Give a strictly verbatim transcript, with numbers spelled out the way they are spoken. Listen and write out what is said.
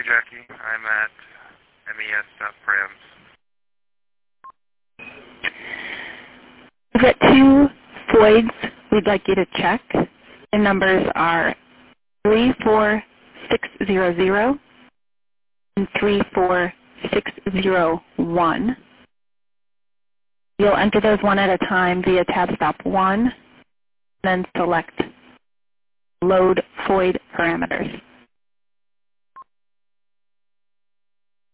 Jackie. I'm at M E S dot params. We've got two voids we'd like you to check. The numbers are three four six zero zero and three four six zero one. You'll enter those one at a time via tab stop one, then select Load Void Parameters.